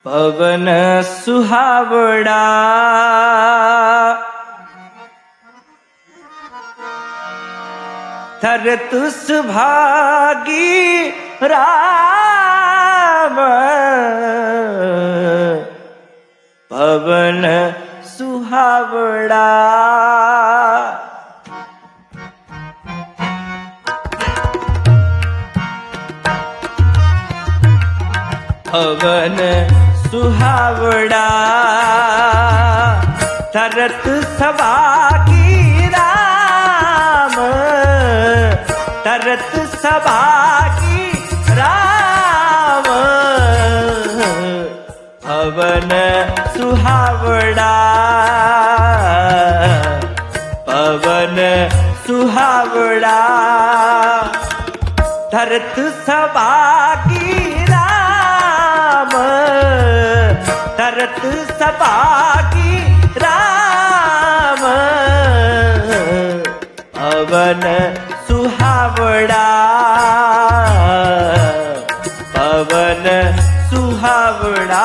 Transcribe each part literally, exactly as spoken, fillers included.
पवन सुहावड़ा धरत सुभागी राम पवन सुहावड़ा पवन सुहावड़ा धरत सुभागी राम धरत सुभागी राम पवन सुहावड़ा पवन सुहावड़ा धरत सुभागी राम धरत सुभागी राम पवन सुहावड़ा पवन सुहावड़ा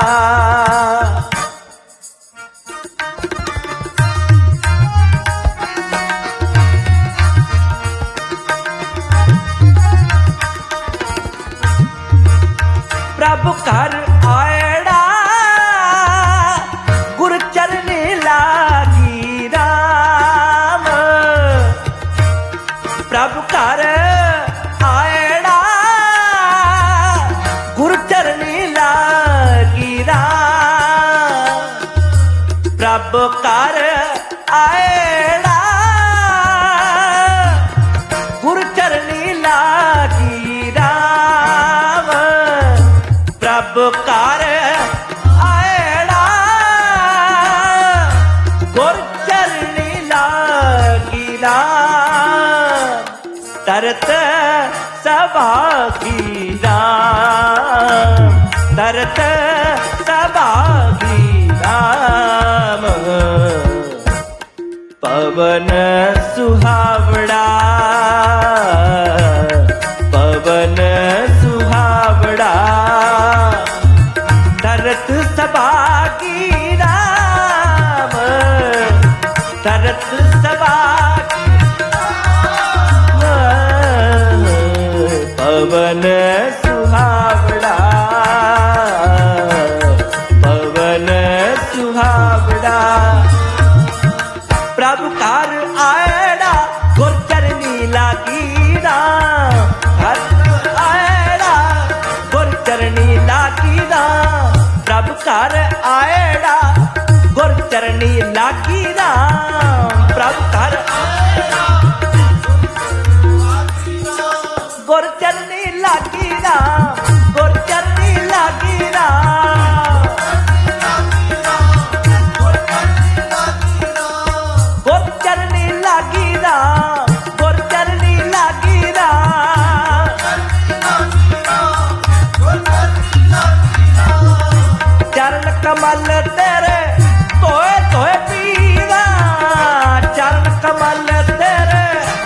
प्रभु कर आयड़ा गुरु चरनी लागी राम प्रभु कर आयड़ा गुरु चरनी लागी राम प्रभु कर आयड़ा गुरु चरनी लागी राम प्रभु कर आयड़ा गुरु चरनी लागी राम तरत सुभागी राम तरत सुभागी राम पवन सुहावड़ा पवन सुहावड़ा धरत सुभागी राम धरत सुभागी पवन सुहावड़ा पवन सुहावड़ा प्रभु कर आयड़ा गुरु चरनी लागी राम आयड़ा गुरु चरनी लागी राम प्रभु कर आयड़ा गुरु चरनी लागी राम प्रभु कर गुरु चरनी लागी राम गुरु चरनी लागी राम गुरु चरनी लागी राम गुरु चरनी लागी राम चरण कमल तेरे तोए तोए पीरा चरण कमल तेरे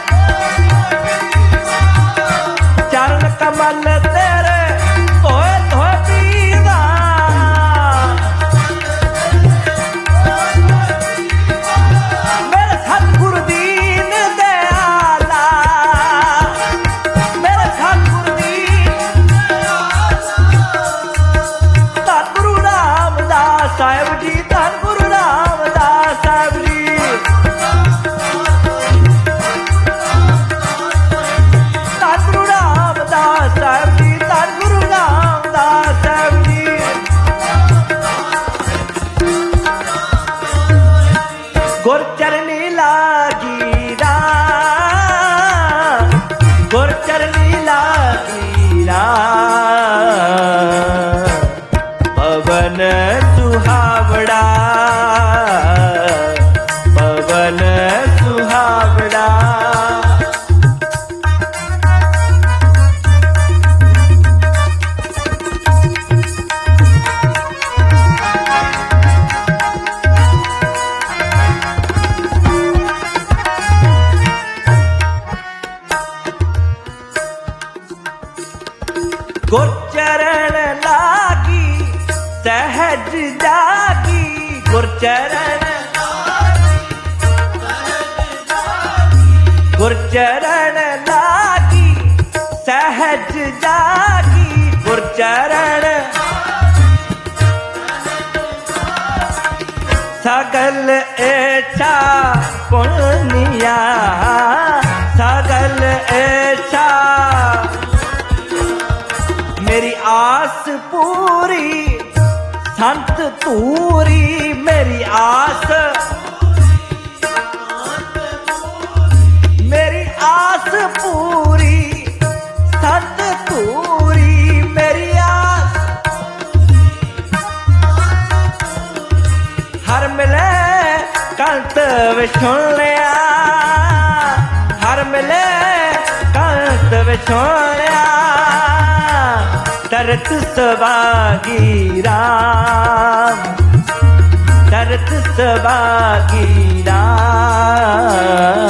चरण कमल तेरे तोए तोए पीरा मेरे सतगुरु दीन दयाला मेरे सतगुरु दीन धन गुरु रामदास साहिब जी धन गुरु रामदास साहिब जी धन गुरु रामदास साहिब जी धन गुरु रामदास साहिब जी गुरु चरनी लागी राम गुरु चरनी लागी राम पवन सुहावड़ा पवन सुहावड़ा गुरचरण लागी सहज जागी गुरचरण गुरचरण लागी सहज जागी गुरचरण सगल इच्छा पुनिया सगल इच्छा मेरी आस पूरी संत तूरी मेरी आस मेरी आस पूरी संत तूरी मेरी आस हर मिले कंत विछुन लिया हर मिले कंत विछुन लिया तरत सबागी राम तरत सबागी राम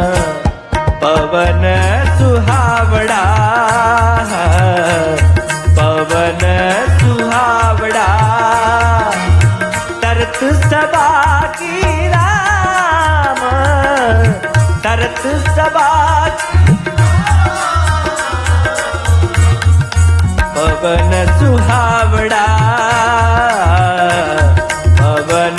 पवन सुहावड़ा पवन सुहावड़ा तरत सबागी राम तरत सबागी पवन सुहावड़ा पवन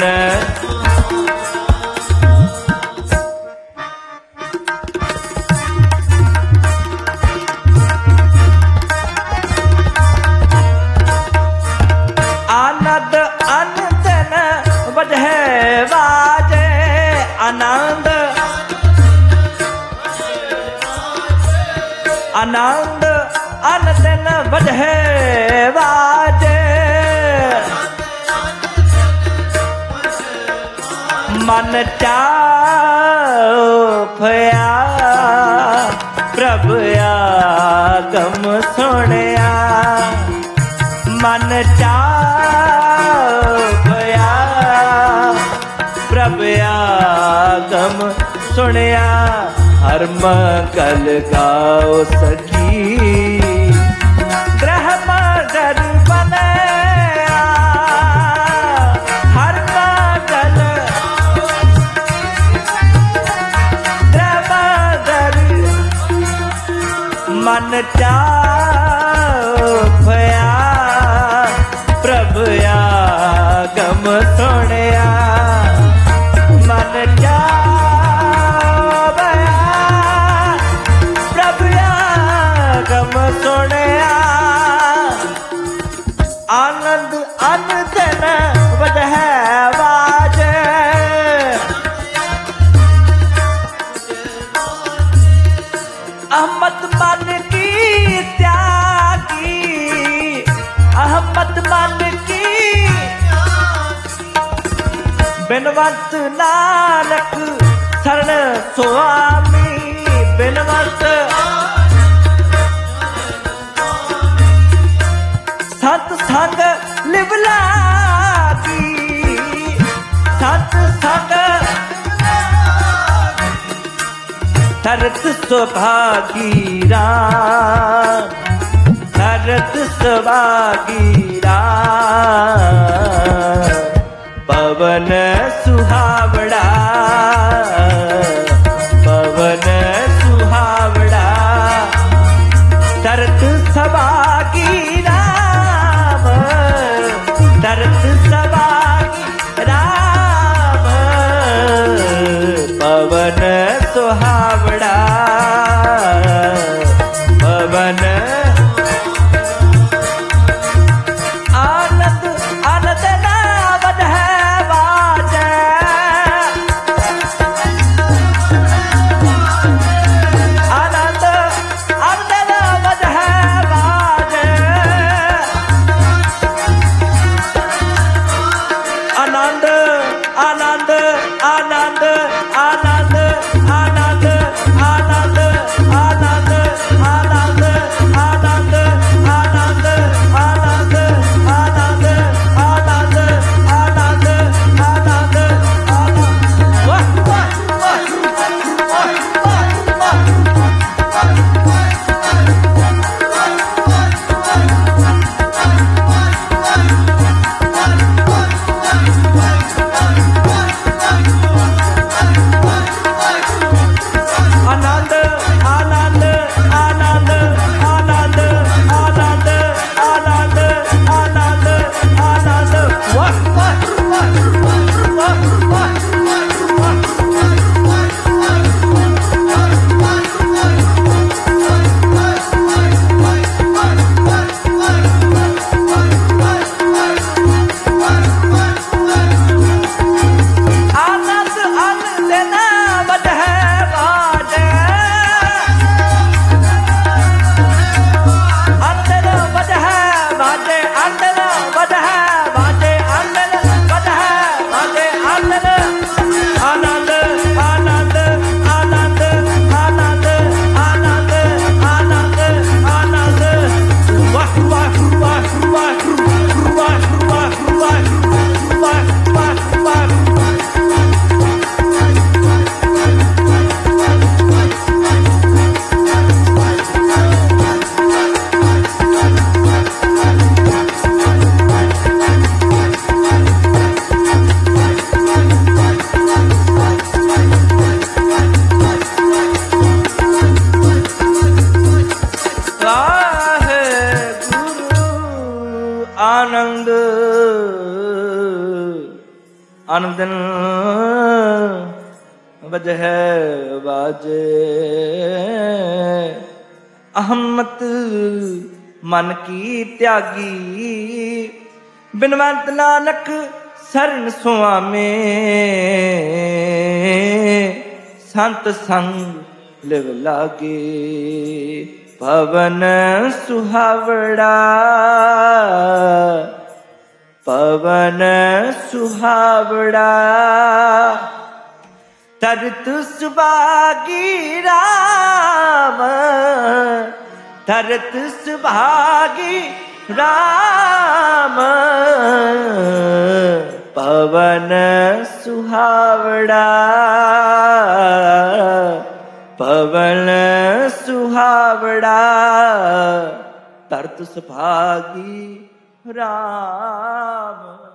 आनंद अनंतन बजह बाजे आनंद आनंद अनंतन बजह बाजे मन चाफया प्रभु आगम सुनिया मन चाफया प्रभु आगम सुनिया हर मंगल गाओ सखी ग्रह मगर बनया हर मंगल ग्रह मगर मन चाफया प्रभु आगम सुनिया मन चाफया प्रभु आगम सुनिया आनंद अनंतन बजह बाजे अहमद मन की त्यागी अहमद मन की बिनवंत नानक शरण स्वामी बिनवंत सत संग लिवलागी सत संग तरत सुभागी राम तरत सुभागी राम पवन सुहावड़ा पवन सुहावड़ा तरत सबागी राम तरत सबागी राम पवन सुहावड़ा पवन आनंद आनंद नावद है बाजे आनंद आनंद नावद है बाजे आनंद आनंद आनंद आनंद आनंद आनंद आनंद आनंद आनंद ਅਨੰਦਨ ਵਜਹਿ ਬਾਜੇ। ਅਹਮਤ ਮਨ ਕੀ ਤਿਆਗੀ, ਬਿਨਵੰਤ ਨਾਨਕ ਸਰਨ ਸੁਆਮੇ। ਸੰਤ ਸੰਗ ਲਿਵ ਲਾਗੇ, ਪਵਨ ਸੁਹਾਵੜਾ, ਪਵਨ ਸੁਹਾਵੜਾ। ਤਰਤ ਸੁਭਾਗੀ ਰਾਮ, ਤਰਤ ਸੁਭਾਗੀ ਰਾਮ। ਪਵਨ ਸੁਹਾਵੜਾ, ਪਵਨ ਸੁਹਾਵੜਾ। ਤਰਤ ਸੁਭਾਗੀ ਰਾਮ।